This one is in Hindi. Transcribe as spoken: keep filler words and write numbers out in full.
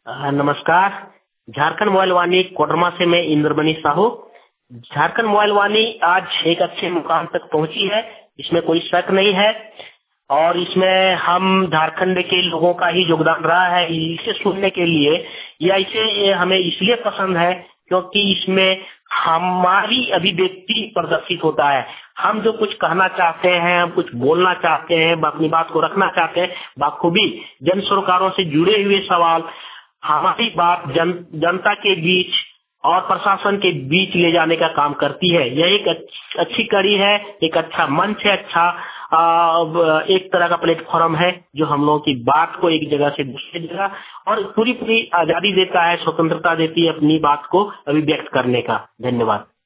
हाँ, नमस्कार। झारखंड मोबाइल वाणी कोडरमा से मैं इंद्रमणि साहू। झारखंड मोबाइल वाणी आज एक अच्छे मुकाम तक पहुंची है, इसमें कोई शक नहीं है। और इसमें हम झारखंड के लोगों का ही योगदान रहा है। इसे सुनने के लिए या इसे हमें इसलिए पसंद है क्योंकि इसमें हमारी अभिव्यक्ति प्रदर्शित होता है। हम जो कुछ कहना चाहते हैं, हम कुछ बोलना चाहते हैं, अपनी बात को रखना चाहते हैं, बाखूबी जन सरोकारों से जुड़े हुए सवाल हमारी बात जन जनता के बीच और प्रशासन के बीच ले जाने का काम करती है। यह एक अच्छी कड़ी है, एक अच्छा मंच है, अच्छा आ, एक तरह का प्लेटफॉर्म है जो हम लोगों की बात को एक जगह से दूसरी जगह और पूरी पूरी आजादी देता है, स्वतंत्रता देती है अपनी बात को अभिव्यक्त करने का। धन्यवाद।